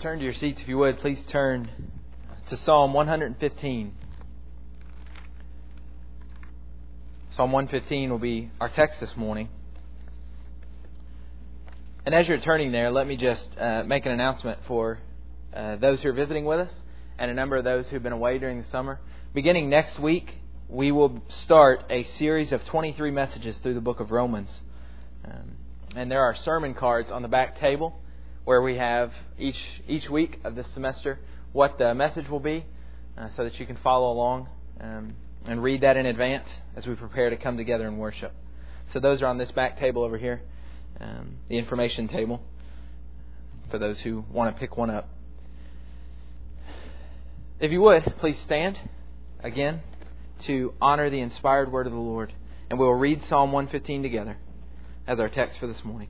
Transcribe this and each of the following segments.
return to your seats, if you would, please turn to Psalm 115. Psalm 115 will be our text this morning. And as you're turning there, let me just make an announcement for those who are visiting with us and a number of those who have been away during the summer. Beginning next week, we will start a series of 23 messages through the book of Romans. And there are sermon cards on the back table where we have each week of this semester what the message will be so that you can follow along and read that in advance as we prepare to come together and worship. So those are on this back table over here, the information table, for those who want to pick one up. If you would, please stand again to honor the inspired word of the Lord. And we will read Psalm 115 together as our text for this morning.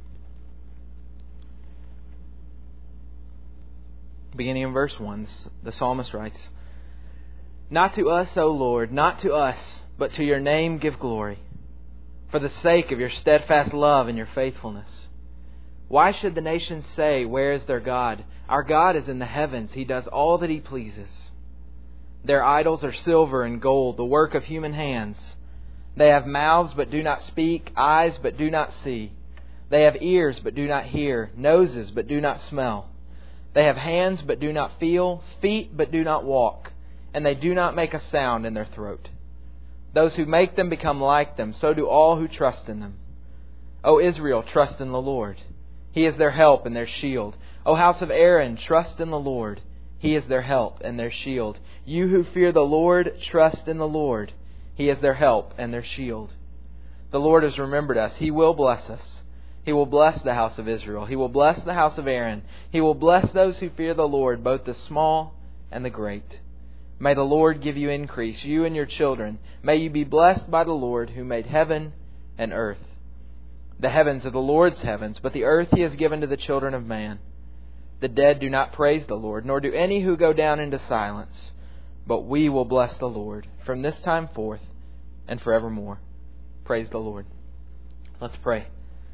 Beginning in verse 1, the psalmist writes, "Not to us, O Lord, not to us, but to your name give glory, for the sake of your steadfast love and your faithfulness. Why should the nations say, 'Where is their God?' Our God is in the heavens. He does all that He pleases. Their idols are silver and gold, the work of human hands. They have mouths but do not speak, eyes but do not see. They have ears but do not hear, noses but do not smell. They have hands but do not feel, feet but do not walk, and they do not make a sound in their throat. Those who make them become like them, so do all who trust in them. O Israel, trust in the Lord. He is their help and their shield. O house of Aaron, trust in the Lord. He is their help and their shield. You who fear the Lord, trust in the Lord. He is their help and their shield. The Lord has remembered us. He will bless us. He will bless the house of Israel. He will bless the house of Aaron. He will bless those who fear the Lord, both the small and the great. May the Lord give you increase, you and your children. May you be blessed by the Lord who made heaven and earth. The heavens are the Lord's heavens, but the earth He has given to the children of man. The dead do not praise the Lord, nor do any who go down into silence. But we will bless the Lord from this time forth and forevermore. Praise the Lord. Let's pray.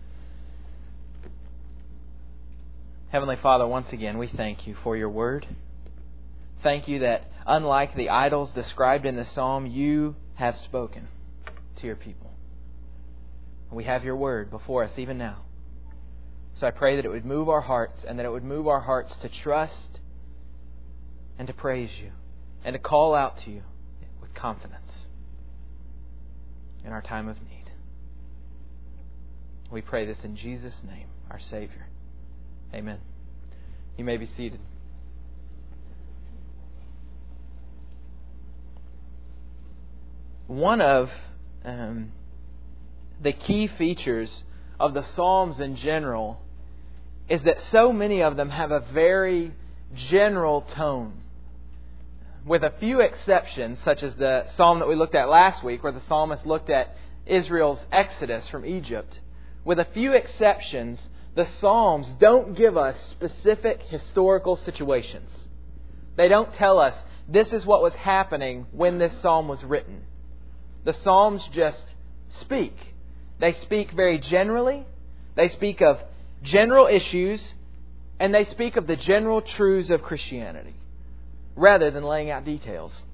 Heavenly Father, once again, we thank You for Your word. Thank You that, unlike the idols described in the psalm, You have spoken to Your people. We have Your word before us even now. So I pray that it would move our hearts, and that it would move our hearts to trust and to praise You and to call out to You with confidence in our time of need. We pray this in Jesus' name, our Savior. Amen. You may be seated. One of the key features of the Psalms in general is that so many of them have a very general tone. With a few exceptions, such as the psalm that we looked at last week, where the psalmist looked at Israel's exodus from Egypt. With a few exceptions, the Psalms don't give us specific historical situations. They don't tell us this is what was happening when this psalm was written. The Psalms just speak. They speak very generally. They speak of general issues, and they speak of the general truths of Christianity, rather than laying out details.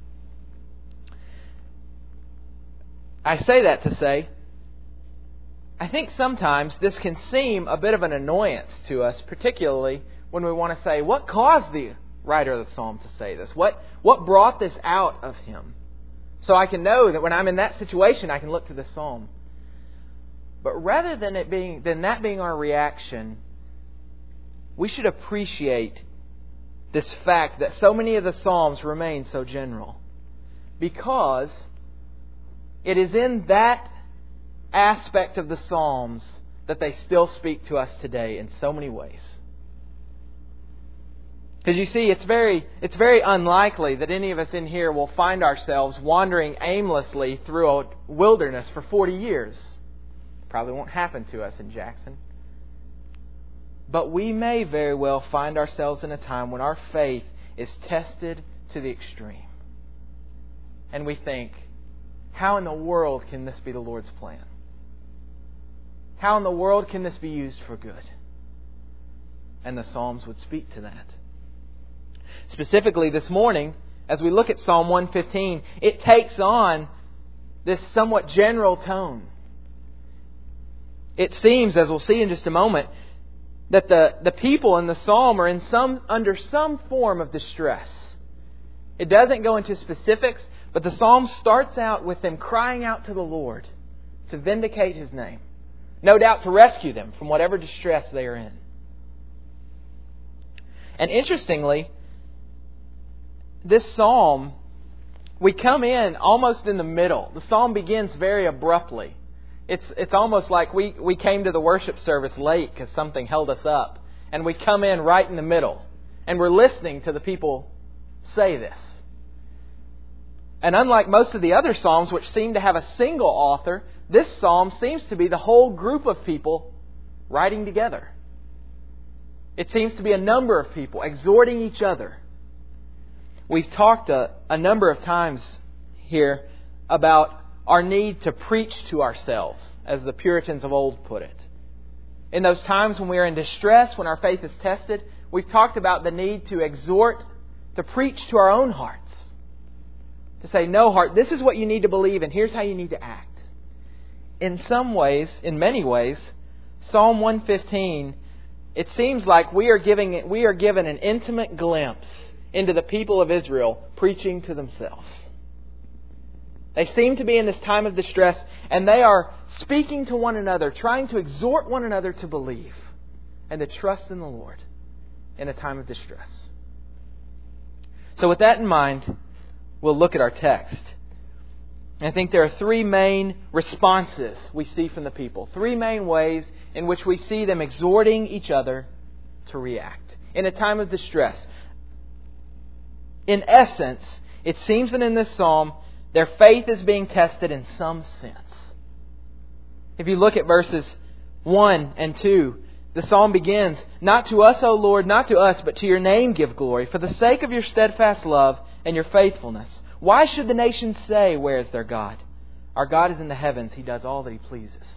I say that to say, I think sometimes this can seem a bit of an annoyance to us, particularly when we want to say, what caused the writer of the Psalm to say this? What brought this out of him? So I can know that when I'm in that situation, I can look to this Psalm. But rather than that being our reaction, we should appreciate this fact that so many of the Psalms remain so general, because it is in that aspect of the Psalms that they still speak to us today in so many ways. Because you see, it's very unlikely that any of us in here will find ourselves wandering aimlessly through a wilderness for 40 years. Probably won't happen to us in Jackson. But we may very well find ourselves in a time when our faith is tested to the extreme. And we think, how in the world can this be the Lord's plan? How in the world can this be used for good? And the Psalms would speak to that. Specifically this morning, as we look at Psalm 115, it takes on this somewhat general tone. It seems, as we'll see in just a moment, that the people in the psalm are under some form of distress. It doesn't go into specifics, but the psalm starts out with them crying out to the Lord to vindicate His name. No doubt to rescue them from whatever distress they are in. And interestingly, this psalm, we come in almost in the middle. The psalm begins very abruptly. It's almost like we came to the worship service late because something held us up. And we come in right in the middle. And we're listening to the people say this. And unlike most of the other psalms, which seem to have a single author, this psalm seems to be the whole group of people writing together. It seems to be a number of people exhorting each other. We've talked a number of times here about our need to preach to ourselves, as the Puritans of old put it. In those times when we are in distress, when our faith is tested, we've talked about the need to exhort, to preach to our own hearts. To say, no heart, this is what you need to believe and here's how you need to act. In some ways, in many ways, Psalm 115, it seems like we are given an intimate glimpse into the people of Israel preaching to themselves. They seem to be in this time of distress, and they are speaking to one another, trying to exhort one another to believe and to trust in the Lord in a time of distress. So with that in mind, we'll look at our text. I think there are three main responses we see from the people. Three main ways in which we see them exhorting each other to react in a time of distress. In essence, it seems that in this psalm, their faith is being tested in some sense. If you look at verses 1 and 2, the psalm begins, "Not to us, O Lord, not to us, but to your name give glory, for the sake of your steadfast love and your faithfulness. Why should the nations say, where is their God? Our God is in the heavens. He does all that He pleases."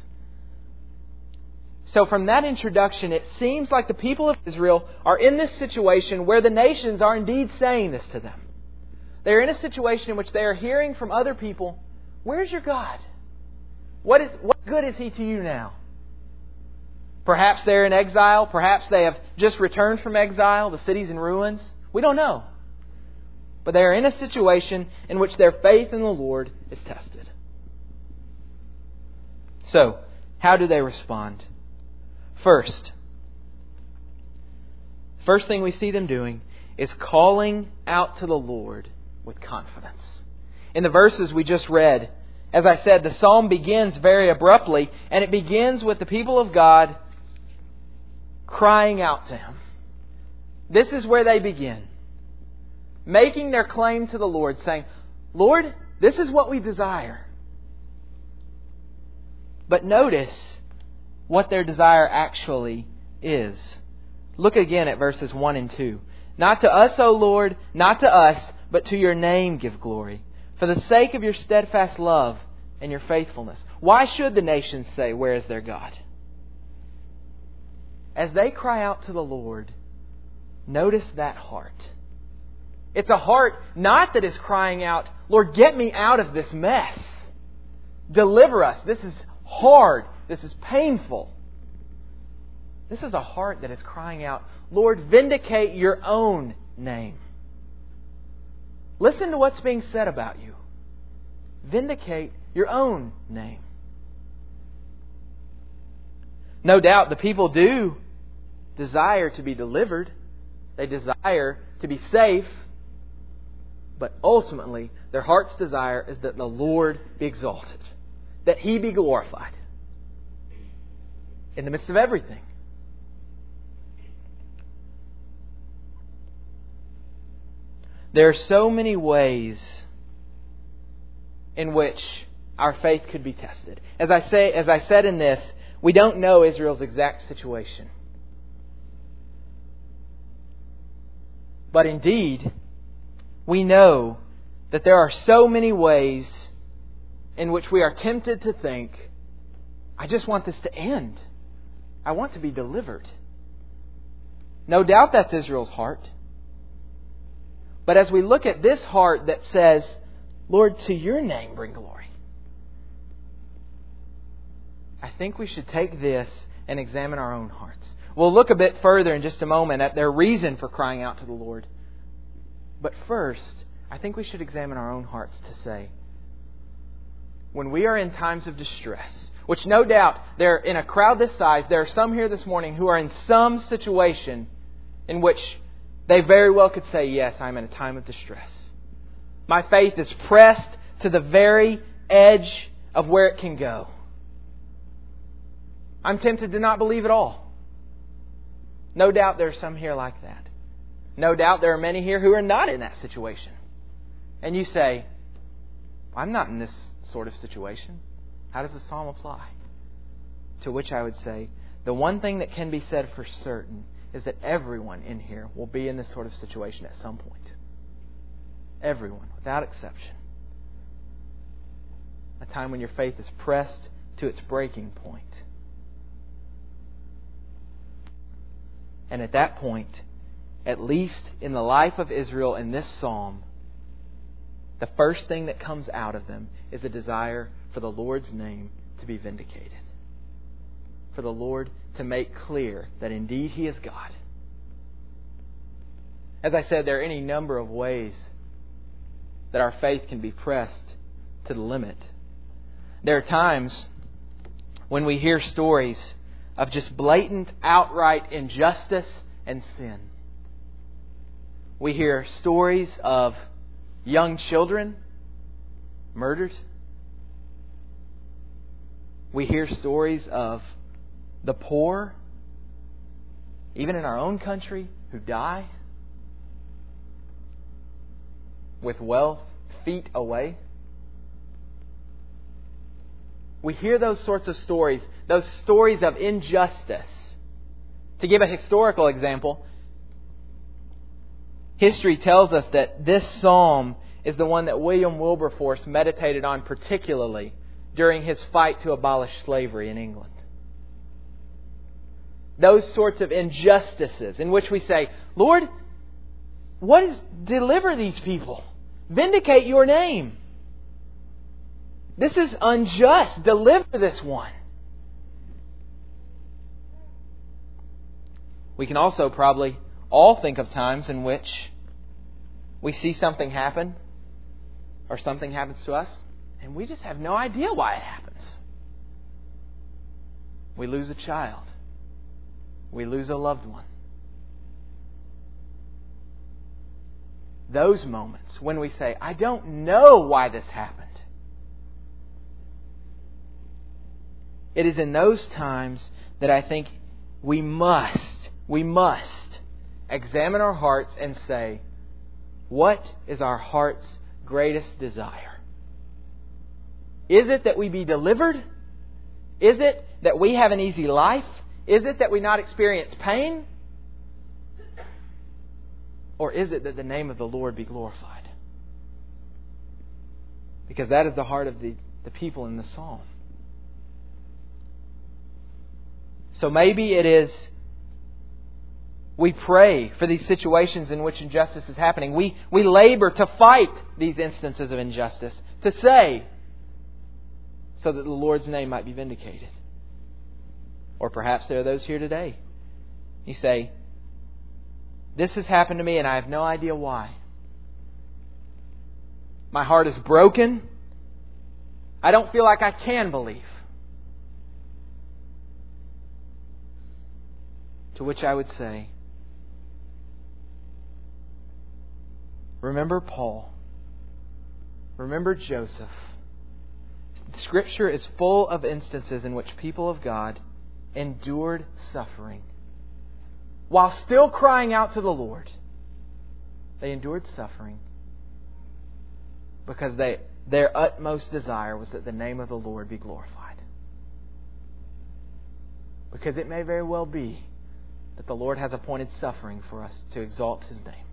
So from that introduction, it seems like the people of Israel are in this situation where the nations are indeed saying this to them. They are in a situation in which they are hearing from other people, "Where's your God? What good is He to you now?" Perhaps they're in exile. Perhaps they have just returned from exile. The city's in ruins. We don't know. But they are in a situation in which their faith in the Lord is tested. So, how do they respond? First thing we see them doing is calling out to the Lord with confidence. In the verses we just read, as I said, the psalm begins very abruptly, and it begins with the people of God crying out to Him. This is where they begin. Making their claim to the Lord, saying, "Lord, this is what we desire." But notice what their desire actually is. Look again at verses 1 and 2. "Not to us, O Lord, not to us, but to your name give glory, for the sake of your steadfast love and your faithfulness." Why should the nations say, "Where is their God?" As they cry out to the Lord, notice that heart. It's a heart not that is crying out, "Lord, get me out of this mess. Deliver us. This is hard. This is painful." This is a heart that is crying out, "Lord, vindicate your own name." Listen to what's being said about you. Vindicate your own name. No doubt the people do desire to be delivered. They desire to be safe. But ultimately, their heart's desire is that the Lord be exalted. That He be glorified. In the midst of everything. There are so many ways in which our faith could be tested. As I said in this, we don't know Israel's exact situation. But indeed, we know that there are so many ways in which we are tempted to think, "I just want this to end. I want to be delivered." No doubt that's Israel's heart. But as we look at this heart that says, Lord, to your name bring glory, I think we should take this and examine our own hearts. We'll look a bit further in just a moment at their reason for crying out to the Lord. But first, I think we should examine our own hearts to say, when we are in times of distress, which no doubt, there in a crowd this size, there are some here this morning who are in some situation in which they very well could say, yes, I'm in a time of distress. My faith is pressed to the very edge of where it can go. I'm tempted to not believe at all. No doubt there are some here like that. No doubt there are many here who are not in that situation. And you say, I'm not in this sort of situation. How does the psalm apply? To which I would say, the one thing that can be said for certain is that everyone in here will be in this sort of situation at some point. Everyone, without exception. A time when your faith is pressed to its breaking point. And at that point, at least in the life of Israel in this psalm, the first thing that comes out of them is a desire for the Lord's name to be vindicated. For the Lord to make clear that indeed He is God. As I said, there are any number of ways that our faith can be pressed to the limit. There are times when we hear stories of just blatant, outright injustice and sin. We hear stories of young children murdered. We hear stories of the poor, even in our own country, who die with wealth feet away. We hear those sorts of stories, those stories of injustice. To give a historical example, history tells us that this psalm is the one that William Wilberforce meditated on particularly during his fight to abolish slavery in England. Those sorts of injustices in which we say, Lord, deliver these people. Vindicate your name. This is unjust. Deliver this one. We can also probably all think of times in which we see something happen or something happens to us and we just have no idea why it happens. We lose a child. We lose a loved one. Those moments when we say, I don't know why this happened. It is in those times that I think we must examine our hearts and say, what is our heart's greatest desire? Is it that we be delivered? Is it that we have an easy life? Is it that we not experience pain? Or is it that the name of the Lord be glorified? Because that is the heart of the people in the psalm. So maybe it is we pray for these situations in which injustice is happening. We labor to fight these instances of injustice, to say, so that the Lord's name might be vindicated. Or perhaps there are those here today. You say, this has happened to me and I have no idea why. My heart is broken. I don't feel like I can believe. To which I would say, remember Paul. Remember Joseph. Scripture is full of instances in which people of God endured suffering. While still crying out to the Lord, they endured suffering because their utmost desire was that the name of the Lord be glorified. Because it may very well be that the Lord has appointed suffering for us to exalt His name.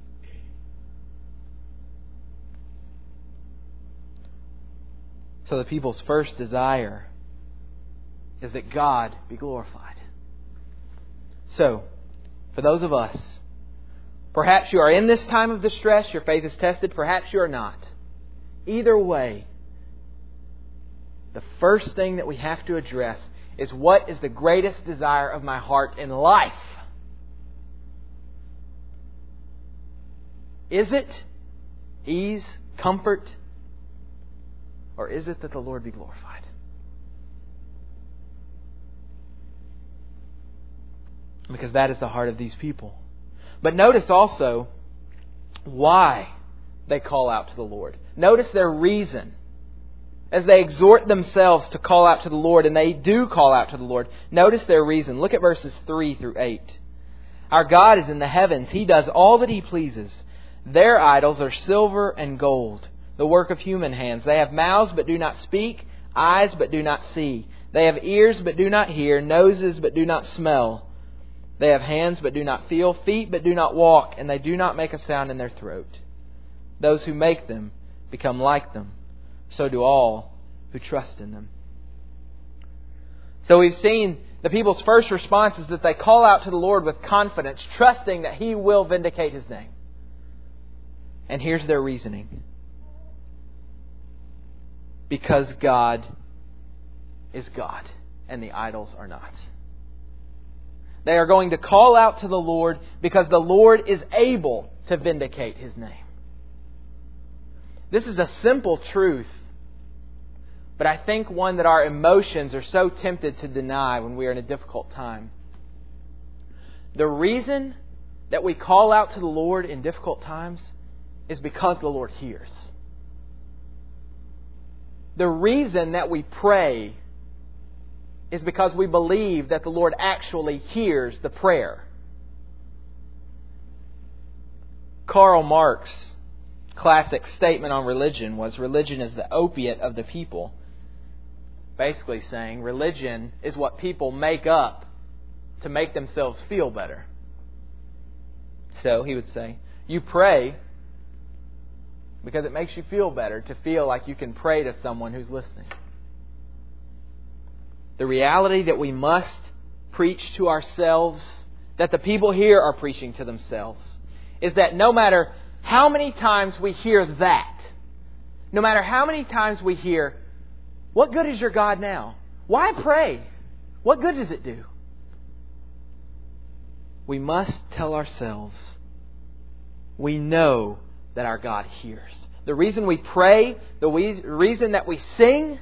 So the people's first desire is that God be glorified. So, for those of us, Perhaps you are in this time of distress, your faith is tested, perhaps you are not. Either way, the first thing that we have to address is, what is the greatest desire of my heart in life? Is it ease, comfort, or is it that the Lord be glorified? Because that is the heart of these people. But notice also why they call out to the Lord. Notice their reason. As they exhort themselves to call out to the Lord, and they do call out to the Lord, notice their reason. Look at verses 3 through 8. Our God is in the heavens. He does all that He pleases. Their idols are silver and gold, the work of human hands. They have mouths but do not speak, eyes but do not see. They have ears but do not hear, noses but do not smell. They have hands but do not feel, feet but do not walk, and they do not make a sound in their throat. Those who make them become like them. So do all who trust in them. So we've seen the people's first response is that they call out to the Lord with confidence, trusting that He will vindicate His name. And here's their reasoning. Because God is God and the idols are not. They are going to call out to the Lord because the Lord is able to vindicate His name. This is a simple truth, but I think one that our emotions are so tempted to deny when we are in a difficult time. The reason that we call out to the Lord in difficult times is because the Lord hears. The reason that we pray is because we believe that the Lord actually hears the prayer. Karl Marx's classic statement on religion was, religion is the opiate of the people. Basically saying religion is what people make up to make themselves feel better. So he would say, you pray because it makes you feel better to feel like you can pray to someone who's listening. The reality that we must preach to ourselves, that the people here are preaching to themselves, is that no matter how many times we hear that, no matter how many times we hear, what good is your God now? Why pray? What good does it do? We must tell ourselves, we know that our God hears. The reason we pray, the reason that we sing,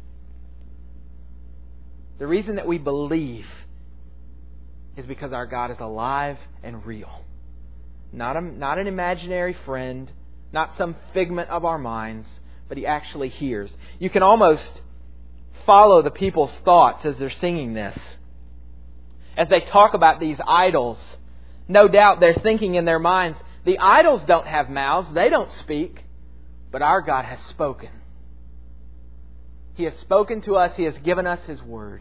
the reason that we believe is because our God is alive and real. Not an imaginary friend, not some figment of our minds, but He actually hears. You can almost follow the people's thoughts as they're singing this. As they talk about these idols, no doubt they're thinking in their minds, the idols don't have mouths, they don't speak, but our God has spoken. He has spoken to us, He has given us His word.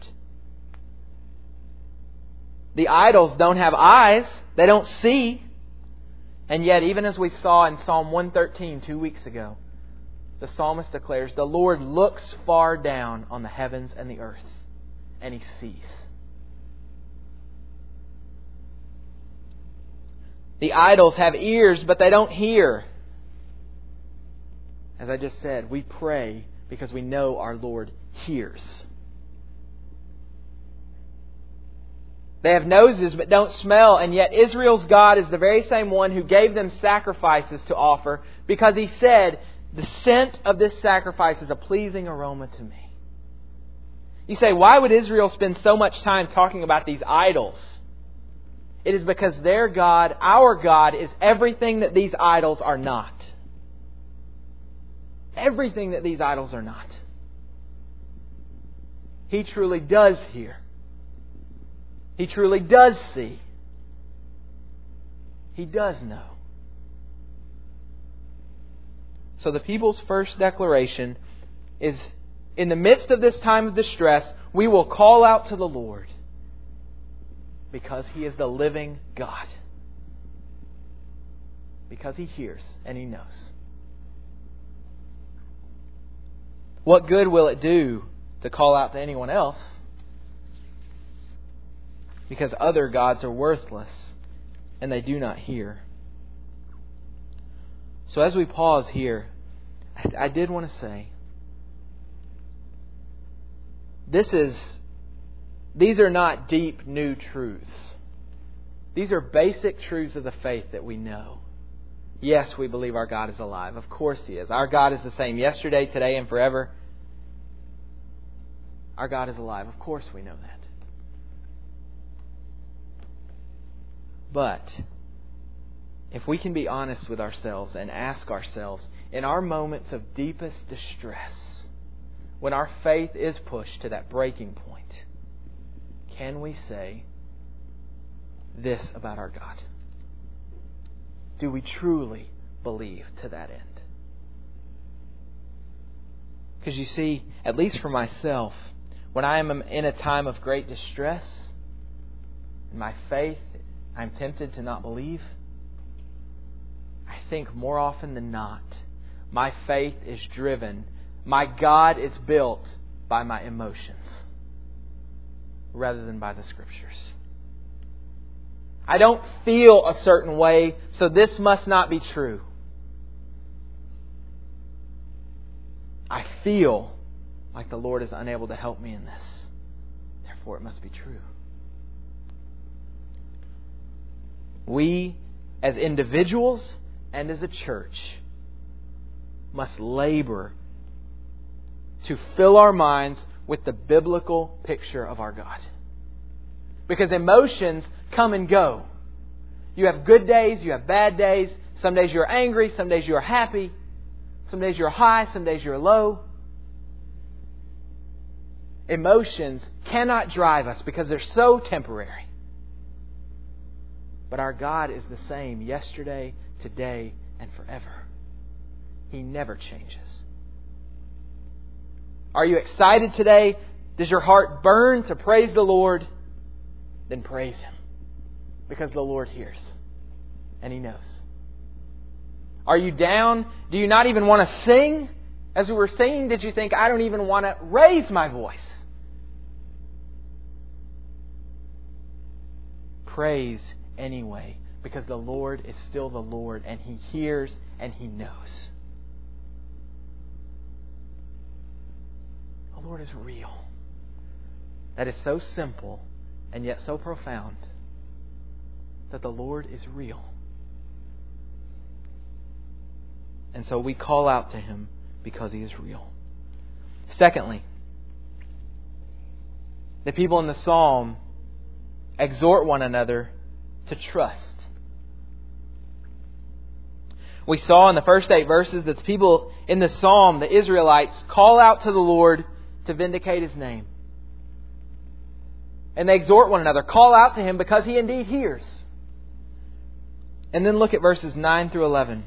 The idols don't have eyes, they don't see. And yet, even as we saw in Psalm 113 2 weeks ago, the psalmist declares, the Lord looks far down on the heavens and the earth, and He sees. The idols have ears, but they don't hear. As I just said, we pray because we know our Lord hears. They have noses but don't smell, and yet Israel's God is the very same one who gave them sacrifices to offer, because He said, the scent of this sacrifice is a pleasing aroma to me. You say, why would Israel spend so much time talking about these idols? It is because their God, our God, is everything that these idols are not. Everything that these idols are not. He truly does hear. He truly does see. He does know. So the people's first declaration is, in the midst of this time of distress, we will call out to the Lord because He is the living God. Because He hears and He knows. What good will it do to call out to anyone else? Because other gods are worthless and they do not hear. So as we pause here, I did want to say, these are not deep new truths. These are basic truths of the faith that we know. Yes, we believe our God is alive. Of course He is. Our God is the same yesterday, today, and forever. Our God is alive. Of course we know that. But if we can be honest with ourselves and ask ourselves, in our moments of deepest distress, when our faith is pushed to that breaking point, can we say this about our God? Do we truly believe to that end? Because you see, at least for myself, when I am in a time of great distress, in my faith, I'm tempted to not believe. I think more often than not, my faith is driven, my God is built by my emotions rather than by the Scriptures. I don't feel a certain way, so this must not be true. I feel like the Lord is unable to help me in this. Therefore, it must be true. We, as individuals and as a church, must labor to fill our minds with the biblical picture of our God. Because emotions come and go. You have good days, you have bad days. Some days you're angry, some days you're happy. Some days you're high, some days you're low. Emotions cannot drive us because they're so temporary. But our God is the same yesterday, today, and forever. He never changes. Are you excited today? Does your heart burn to praise the Lord? Then praise Him. Because the Lord hears. And He knows. Are you down? Do you not even want to sing? As we were singing, did you think, I don't even want to raise my voice? Praise anyway. Because the Lord is still the Lord. And He hears and He knows. The Lord is real. That is so simple and yet so profound. That the Lord is real. And so we call out to Him because He is real. Secondly, the people in the psalm exhort one another to trust. We saw in the first 8 verses that the people in the psalm, the Israelites, call out to the Lord to vindicate His name. And they exhort one another, call out to Him because He indeed hears. And then look at verses 9 through 11.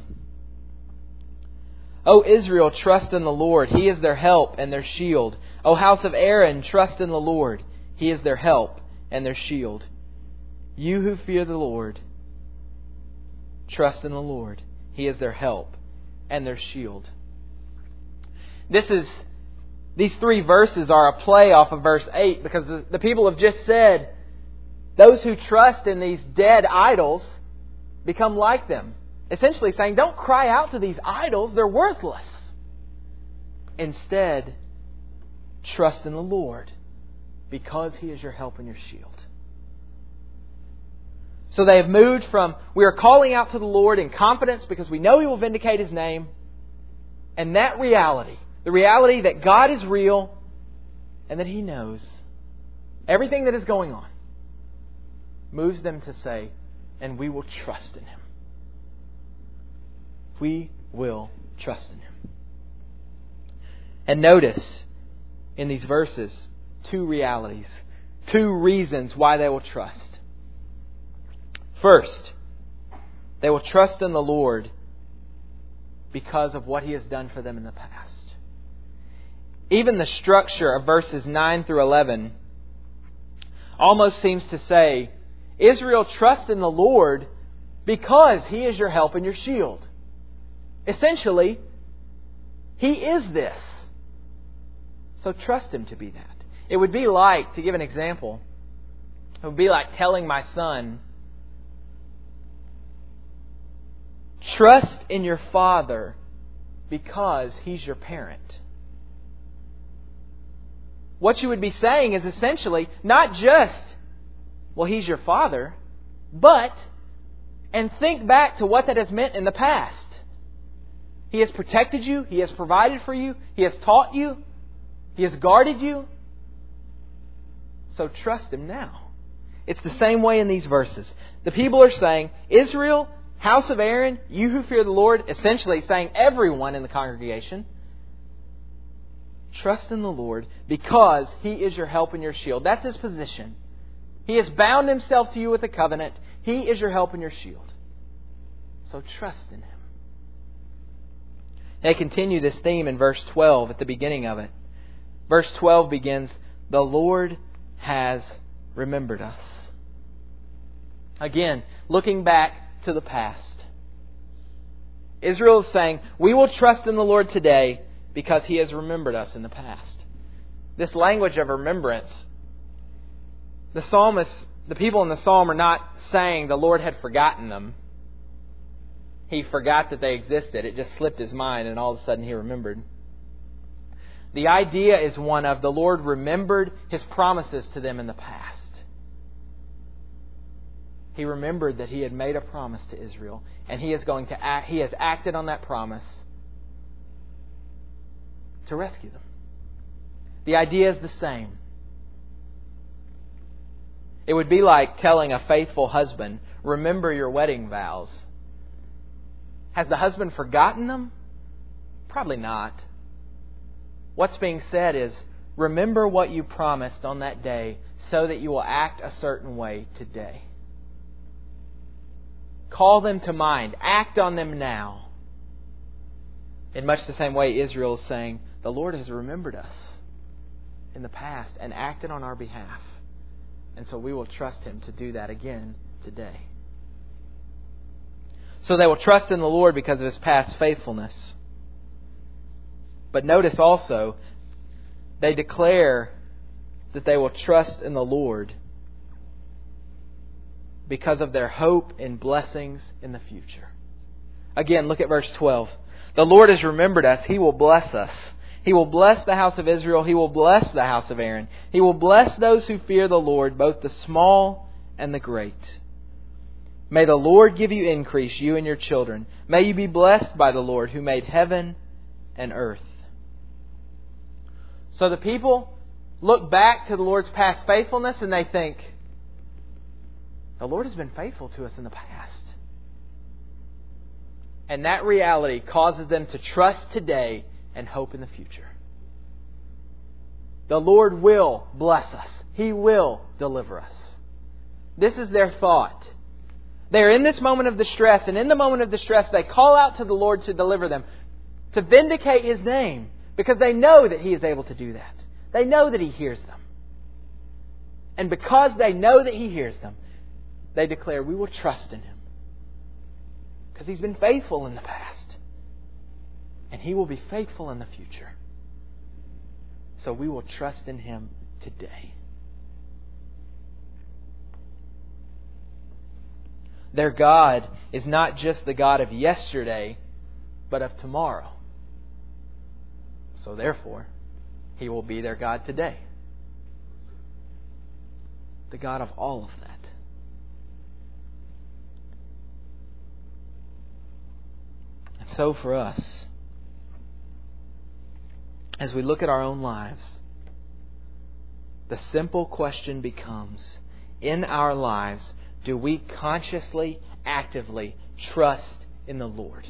O Israel, trust in the Lord. He is their help and their shield. O house of Aaron, trust in the Lord. He is their help and their shield. You who fear the Lord, trust in the Lord. He is their help and their shield. These 3 verses are a play off of verse 8 because the people have just said, those who trust in these dead idols become like them. Essentially saying, don't cry out to these idols, they're worthless. Instead, trust in the Lord because He is your help and your shield. So they have moved from, we are calling out to the Lord in confidence because we know He will vindicate His name. And that reality, the reality that God is real and that He knows everything that is going on, moves them to say, and we will trust in Him. We will trust in Him. And notice in these verses 2 realities, 2 reasons why they will trust. First, they will trust in the Lord because of what He has done for them in the past. Even the structure of verses 9 through 11 almost seems to say, Israel, trust in the Lord because He is your help and your shield. Essentially, He is this. So trust Him to be that. It would be like, to give an example, it would be like telling my son, Trust in your Father because He's your parent. What you would be saying is essentially not just, well, He's your Father, but, and think back to what that has meant in the past. He has protected you. He has provided for you. He has taught you. He has guarded you. So trust Him now. It's the same way in these verses. The people are saying, Israel, house of Aaron, you who fear the Lord, essentially saying everyone in the congregation, trust in the Lord because He is your help and your shield. That's His position. He has bound Himself to you with a covenant. He is your help and your shield. So trust in Him. They continue this theme in verse 12 at the beginning of it. Verse 12 begins, the Lord has remembered us. Again, looking back to the past. Israel is saying, we will trust in the Lord today because He has remembered us in the past. This language of remembrance, the psalmists, the people in the psalm are not saying the Lord had forgotten them. He forgot that they existed. It just slipped his mind and all of a sudden He remembered. The idea is one of the Lord remembered His promises to them in the past. He remembered that He had made a promise to Israel and He is going to act, He has acted on that promise to rescue them. The idea is the same. It would be like telling a faithful husband, remember your wedding vows. Has the husband forgotten them? Probably not. What's being said is, remember what you promised on that day so that you will act a certain way today. Call them to mind. Act on them now. In much the same way Israel is saying, the Lord has remembered us in the past and acted on our behalf. And so we will trust Him to do that again today. So they will trust in the Lord because of His past faithfulness. But notice also, they declare that they will trust in the Lord because of their hope in blessings in the future. Again, look at verse 12. The Lord has remembered us. He will bless us. He will bless the house of Israel. He will bless the house of Aaron. He will bless those who fear the Lord, both the small and the great. May the Lord give you increase, you and your children. May you be blessed by the Lord who made heaven and earth. So the people look back to the Lord's past faithfulness and they think, the Lord has been faithful to us in the past. And that reality causes them to trust today and hope in the future. The Lord will bless us. He will deliver us. This is their thought. They're in this moment of distress, and in the moment of distress they call out to the Lord to deliver them, to vindicate His name, because they know that He is able to do that. They know that He hears them. And because they know that He hears them, they declare, we will trust in Him. Because He's been faithful in the past. And He will be faithful in the future. So we will trust in Him today. Their God is not just the God of yesterday, but of tomorrow. So therefore, He will be their God today. The God of all of that. And so for us, as we look at our own lives, the simple question becomes, in our lives, do we consciously, actively trust in the Lord?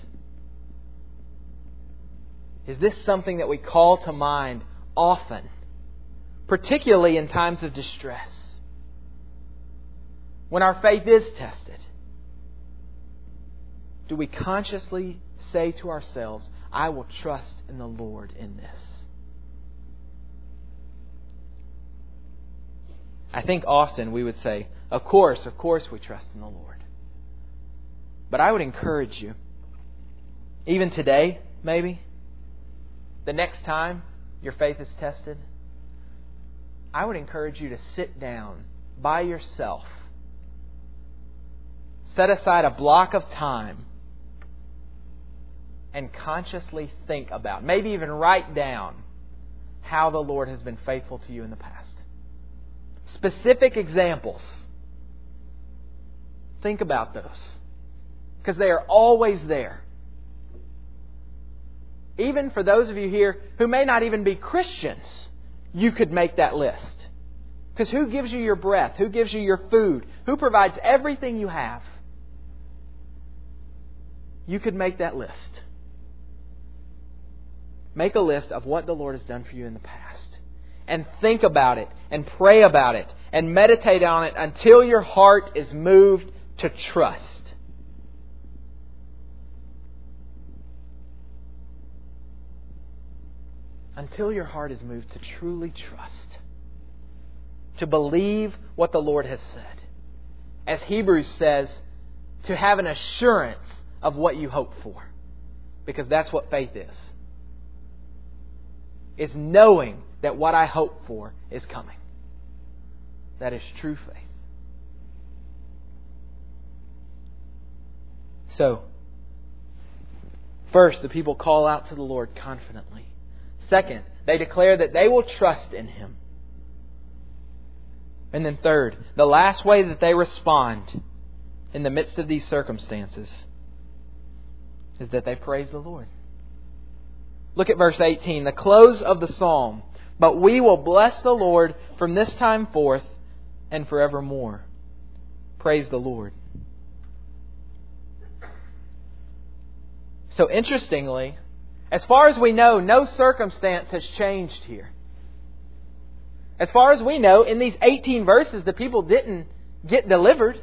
Is this something that we call to mind often, particularly in times of distress, when our faith is tested? Do we consciously say to ourselves, I will trust in the Lord in this? I think often we would say, of course we trust in the Lord. But I would encourage you, even today, maybe, the next time your faith is tested, I would encourage you to sit down by yourself. Set aside a block of time and consciously think about, maybe even write down, how the Lord has been faithful to you in the past. Specific examples. Think about those. Because they are always there. Even for those of you here who may not even be Christians, you could make that list. Because who gives you your breath? Who gives you your food? Who provides everything you have? You could make that list. Make a list of what the Lord has done for you in the past. And think about it, and pray about it, and meditate on it until your heart is moved to trust. Until your heart is moved to truly trust. To believe what the Lord has said. As Hebrews says, to have an assurance of what you hope for. Because that's what faith is. It's knowing that what I hope for is coming. That is true faith. So, first, the people call out to the Lord confidently. Second, they declare that they will trust in Him. And then third, the last way that they respond in the midst of these circumstances is that they praise the Lord. Look at verse 18, the close of the psalm. But we will bless the Lord from this time forth and forevermore. Praise the Lord. So interestingly, as far as we know, no circumstance has changed here. As far as we know, in these 18 verses, the people didn't get delivered.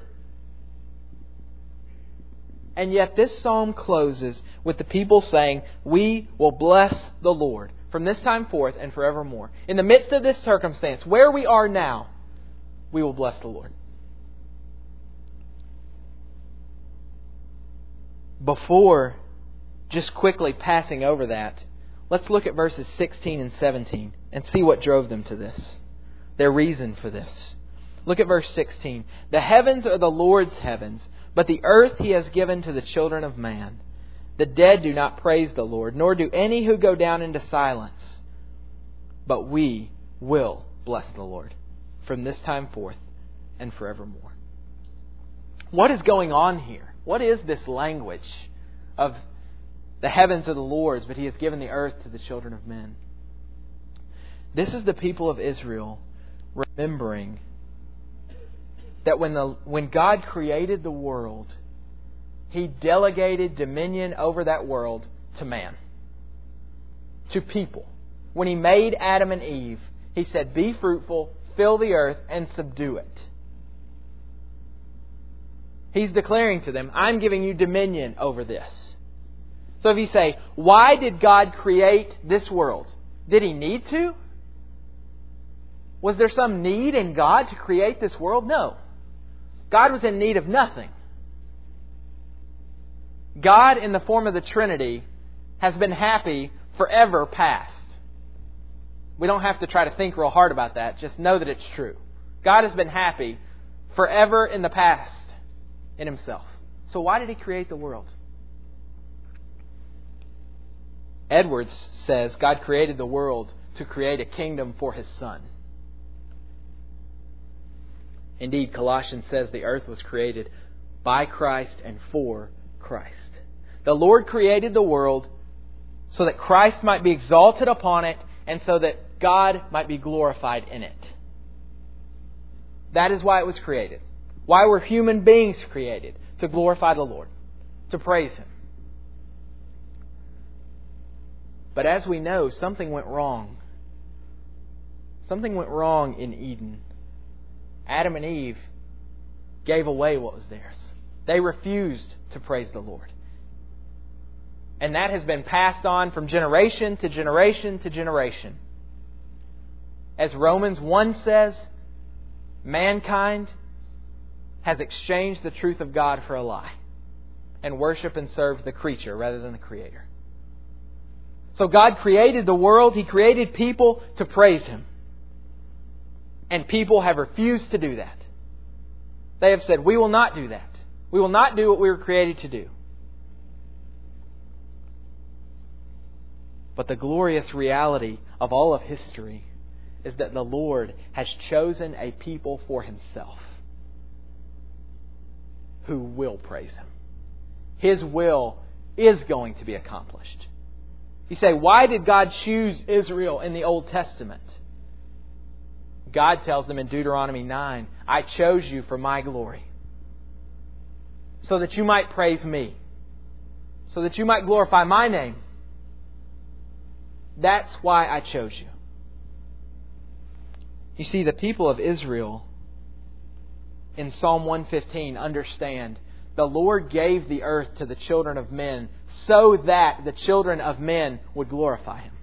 And yet this psalm closes with the people saying, we will bless the Lord from this time forth and forevermore. In the midst of this circumstance, where we are now, we will bless the Lord. Before just quickly passing over that, let's look at verses 16 and 17 and see what drove them to this. Their reason for this. Look at verse 16. The heavens are the Lord's heavens, but the earth He has given to the children of man. The dead do not praise the Lord, nor do any who go down into silence. But we will bless the Lord from this time forth and forevermore. What is going on here? What is this language of the heavens are the Lord's, but He has given the earth to the children of men? This is the people of Israel remembering that when God created the world, He delegated dominion over that world to man, to people. When He made Adam and Eve, He said, be fruitful, fill the earth, and subdue it. He's declaring to them, I'm giving you dominion over this. So if you say, why did God create this world? Did He need to? Was there some need in God to create this world? No. God was in need of nothing. God, in the form of the Trinity, has been happy forever past. We don't have to try to think real hard about that. Just know that it's true. God has been happy forever in the past in Himself. So why did He create the world? Edwards says God created the world to create a kingdom for His Son. Indeed, Colossians says the earth was created by Christ and for Christ. The Lord created the world so that Christ might be exalted upon it and so that God might be glorified in it. That is why it was created. Why were human beings created? To glorify the Lord, to praise Him. But as we know, something went wrong. Something went wrong in Eden. Adam and Eve gave away what was theirs. They refused to praise the Lord. And that has been passed on from generation to generation to generation. As Romans 1 says, mankind has exchanged the truth of God for a lie and worshiped and served the creature rather than the Creator. So God created the world. He created people to praise Him. And people have refused to do that. They have said, we will not do that. We will not do what we were created to do. But the glorious reality of all of history is that the Lord has chosen a people for Himself who will praise Him. His will is going to be accomplished. You say, why did God choose Israel in the Old Testament? God tells them in Deuteronomy 9, I chose you for my glory, so that you might praise me, so that you might glorify my name. That's why I chose you. You see, the people of Israel in Psalm 115 understand the Lord gave the earth to the children of men so that the children of men would glorify Him.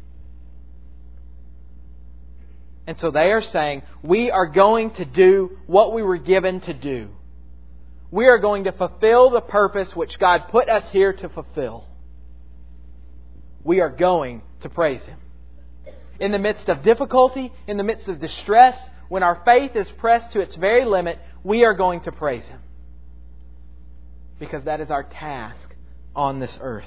And so they are saying, we are going to do what we were given to do. We are going to fulfill the purpose which God put us here to fulfill. We are going to praise Him. In the midst of difficulty, in the midst of distress, when our faith is pressed to its very limit, we are going to praise Him. Because that is our task on this earth.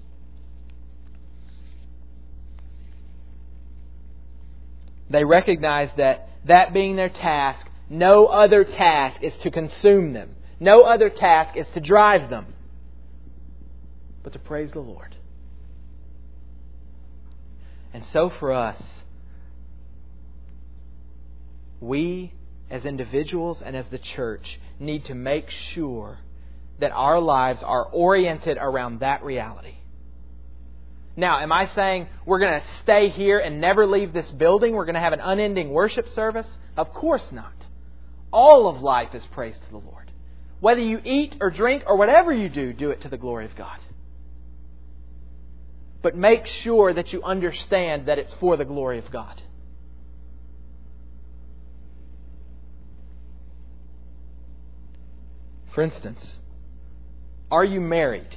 They recognize that being their task, no other task is to consume them. No other task is to drive them, but to praise the Lord. And so for us, we as individuals and as the church need to make sure that our lives are oriented around that reality. Now, am I saying we're going to stay here and never leave this building? We're going to have an unending worship service? Of course not. All of life is praise to the Lord. Whether you eat or drink or whatever you do, do it to the glory of God. But make sure that you understand that it's for the glory of God. For instance, are you married?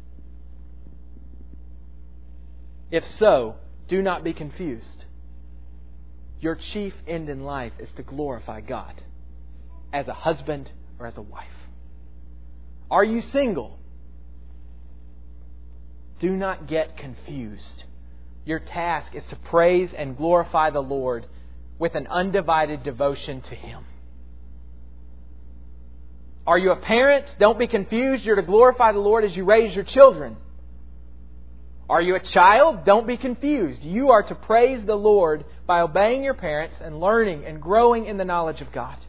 If so, do not be confused. Your chief end in life is to glorify God as a husband or as a wife. Are you single? Do not get confused. Your task is to praise and glorify the Lord with an undivided devotion to Him. Are you a parent? Don't be confused. You're to glorify the Lord as you raise your children. Are you a child? Don't be confused. You are to praise the Lord by obeying your parents and learning and growing in the knowledge of God.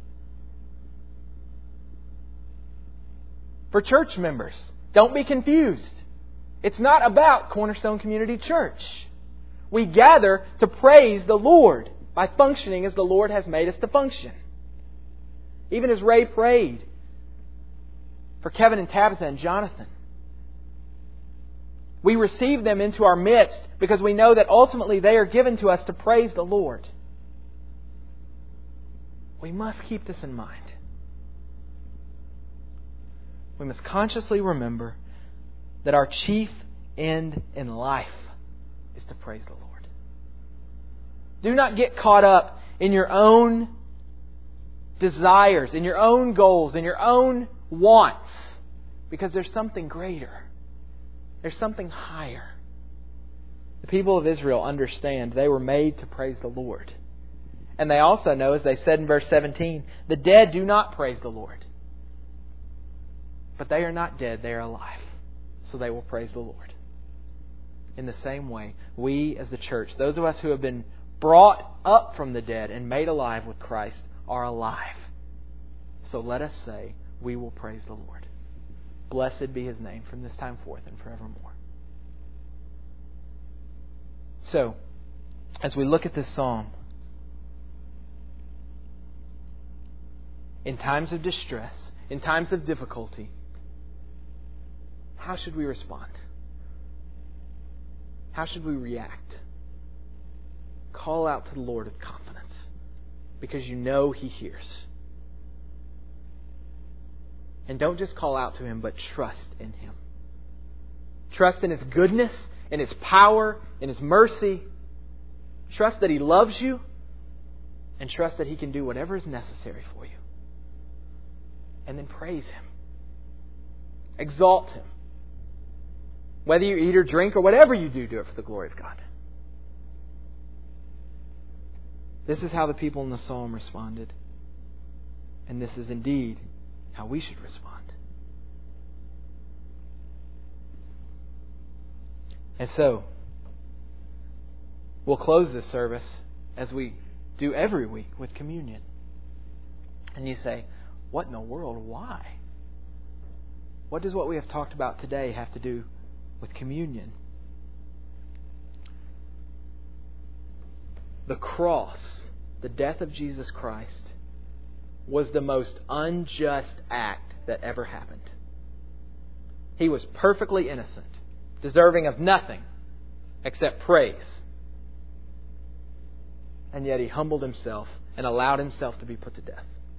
For church members, don't be confused. It's not about Cornerstone Community Church. We gather to praise the Lord by functioning as the Lord has made us to function. Even as Ray prayed for Kevin and Tabitha and Jonathan, we receive them into our midst because we know that ultimately they are given to us to praise the Lord. We must keep this in mind. We must consciously remember that our chief end in life is to praise the Lord. Do not get caught up in your own desires, in your own goals, in your own wants, because there's something greater. There's something higher. The people of Israel understand they were made to praise the Lord. And they also know, as they said in verse 17, the dead do not praise the Lord. But they are not dead, they are alive. So they will praise the Lord. In the same way, we as the church, those of us who have been brought up from the dead and made alive with Christ, are alive. So let us say, we will praise the Lord. Blessed be His name from this time forth and forevermore. So, as we look at this psalm, in times of distress, in times of difficulty, how should we respond? How should we react? Call out to the Lord with confidence, because you know He hears. And don't just call out to Him, but trust in Him. Trust in His goodness, in His power, in His mercy. Trust that He loves you, and trust that He can do whatever is necessary for you. And then praise Him. Exalt Him. Whether you eat or drink or whatever you do, do it for the glory of God. This is how the people in the psalm responded. And this is indeed how we should respond. And so, we'll close this service as we do every week with communion. And you say, what in the world? Why? What does what we have talked about today have to do with communion? The cross, the death of Jesus Christ, was the most unjust act that ever happened. He was perfectly innocent, deserving of nothing except praise. And yet He humbled Himself and allowed Himself to be put to death.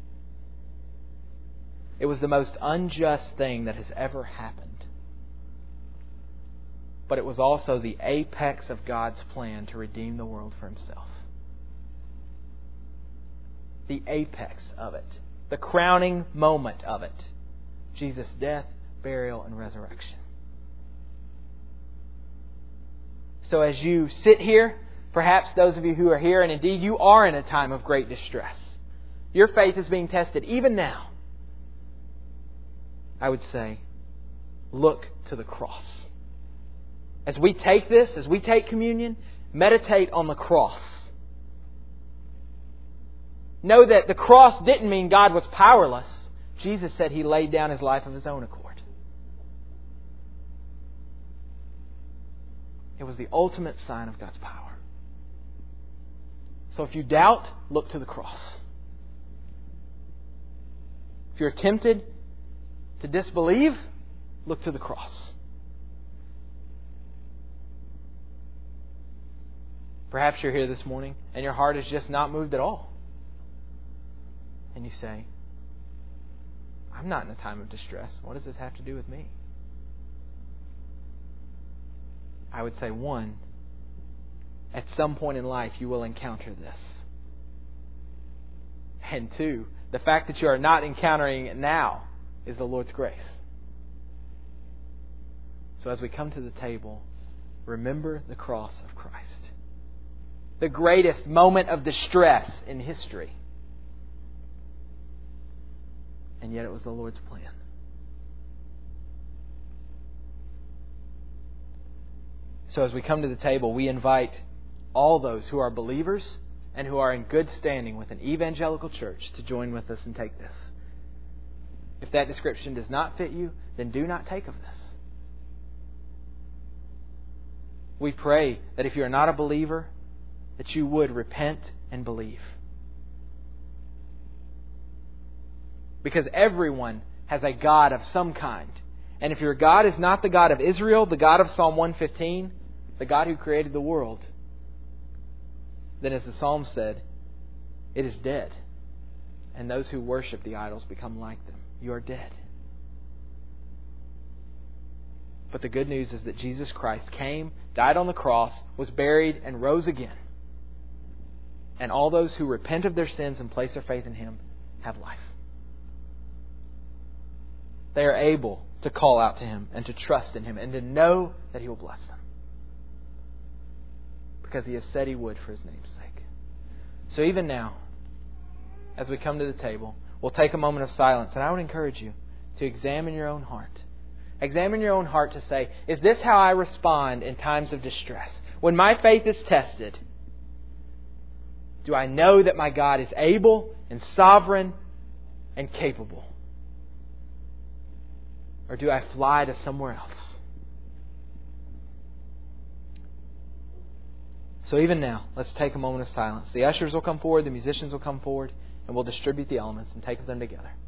It was the most unjust thing that has ever happened. But it was also the apex of God's plan to redeem the world for Himself. The apex of it. The crowning moment of it. Jesus' death, burial, and resurrection. So as you sit here, perhaps those of you who are here, and indeed you are in a time of great distress. Your faith is being tested even now. I would say, look to the cross. As we take this, as we take communion, meditate on the cross. Know that the cross didn't mean God was powerless. Jesus said He laid down His life of His own accord. It was the ultimate sign of God's power. So if you doubt, look to the cross. If you're tempted to disbelieve, look to the cross. Perhaps you're here this morning and your heart is just not moved at all. And you say, I'm not in a time of distress. What does this have to do with me? I would say, one, at some point in life you will encounter this. And two, the fact that you are not encountering it now is the Lord's grace. So as we come to the table, remember the cross of Christ. The greatest moment of distress in history. And yet it was the Lord's plan. So as we come to the table, we invite all those who are believers and who are in good standing with an evangelical church to join with us and take this. If that description does not fit you, then do not take of this. We pray that if you are not a believer, that you would repent and believe. Because everyone has a God of some kind. And if your God is not the God of Israel, the God of Psalm 115, the God who created the world, then as the Psalm said, it is dead. And those who worship the idols become like them. You are dead. But the good news is that Jesus Christ came, died on the cross, was buried, and rose again. And all those who repent of their sins and place their faith in Him have life. They are able to call out to Him and to trust in Him and to know that He will bless them. Because He has said He would for His name's sake. So even now, as we come to the table, we'll take a moment of silence, and I would encourage you to examine your own heart. Examine your own heart to say, is this how I respond in times of distress? When my faith is tested, do I know that my God is able and sovereign and capable? Or do I fly to somewhere else? So even now, let's take a moment of silence. The ushers will come forward, the musicians will come forward, and we'll distribute the elements and take them together.